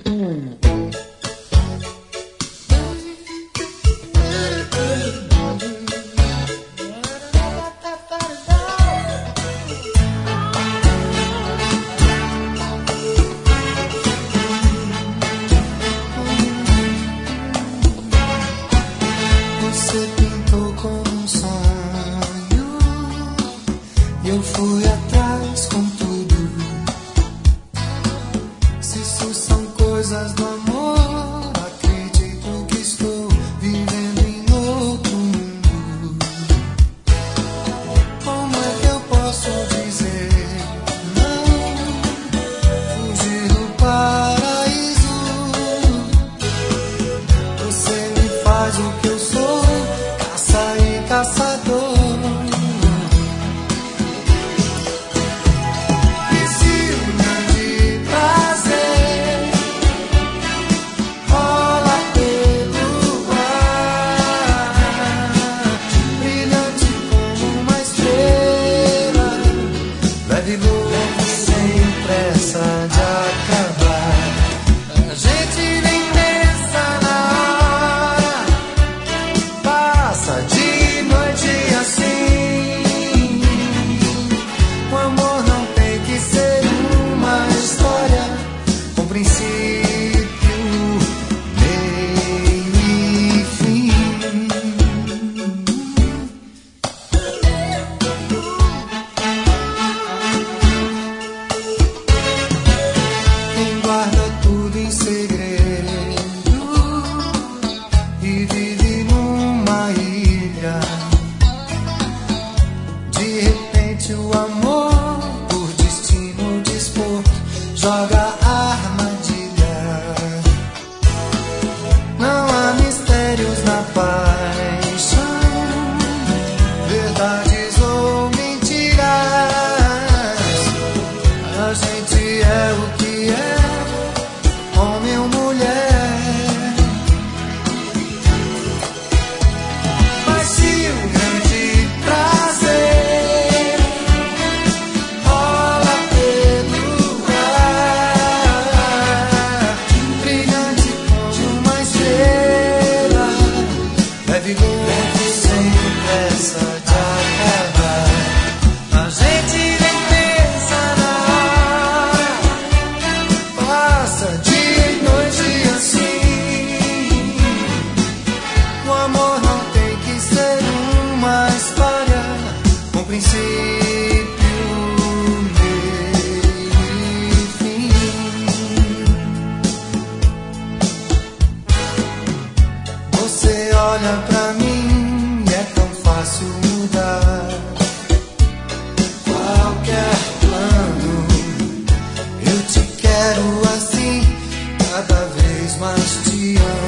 Você pintou como um sonho e eu fui atrás com tudo. Se isso são coisas do amor, acredito que estou vivendo em outro mundo. Como é que eu posso dizer não? Fugir do paraíso. Você me faz o que eu sou, caça e caçador. E se um grande prazer rola pelo ar, brilhante como uma estrela, leve louco sem pressa de acabar. A gente nem pensa na hora, passa de noite assim. O amor não tem que ser uma história com princípio, meio e fim. Quem guarda tudo em segredo e vive numa ilha, de repente o amor, por destino disposto, joga a armadilha. Não há mistérios na paixão, verdades ou mentiras. A gente é o que é, homem ou mulher. Mas se um grande prazer rola pelo ar, brilhante como uma estrela, leve louco sem pressa de acabar. A gente nem pensa na hora, passa de noite assim. O amor não tem que ser uma história com princípio, meio e fim. Você olha pra mim e é tão fácil mudar qualquer plano. Eu te quero assim, cada vez mais te amo.